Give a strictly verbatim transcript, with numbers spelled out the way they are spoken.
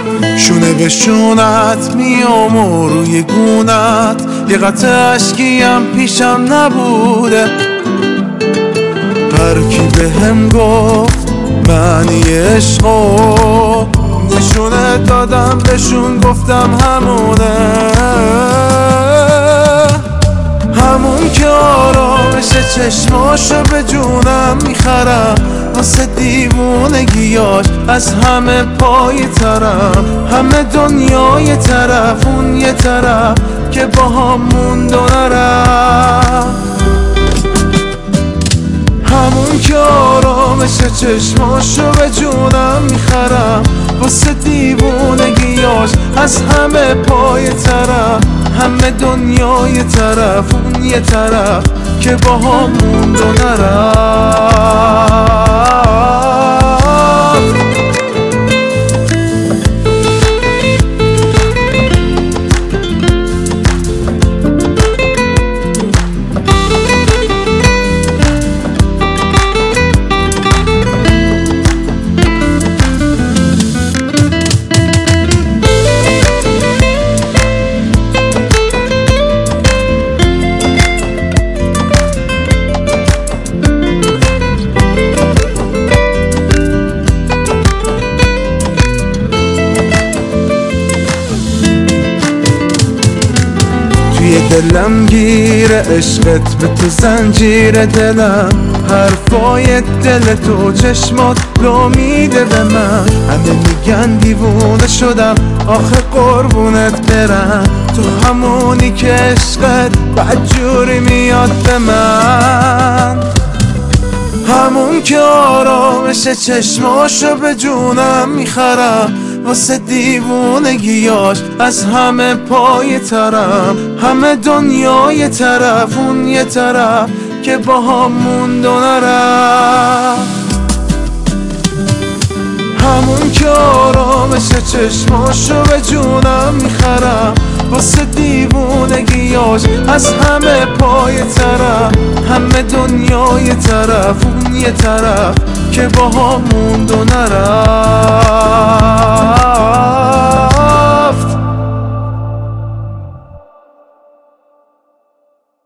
شونه به شونت میام و روی گونت یه قطع اشکیم پیشم نبوده. هر کی به هم گفت معنی عشقو نشونه دادم بهشون گفتم همونه، همون که آرامش چشماشو به جونم میخرم، واسه دیوونگیاش از همه پای ترم، همه دنیای طرف اون یه طرف که با هم موند و نرم، همون که آرامش چشماشو به جونم میخرم، واسه دیوونگیاش از همه پای ترم، همه دنیای طرف اون یه طرف که با هم موند و نرم. توی دلم گیره عشقت به تو زنجیر دلم، حرفای دل تو چشمات رو میده به من، همه میگن دیوونه شدم آخه قربونت برم، تو همونی که عشقت بدجوری میاد به من، همون که آرامش چشماشو به جونم میخرم، واسه دیوونگیاش از همه پای ترم، همه دنیای طرف اون یه طرف که با هم موند و نرم، همون که آرامش چشماشو به جونم میخرم، واسه دیوونگیاش از همه پای ترم، همه دنیای طرف اون یه طرف که با هم موند و نرم.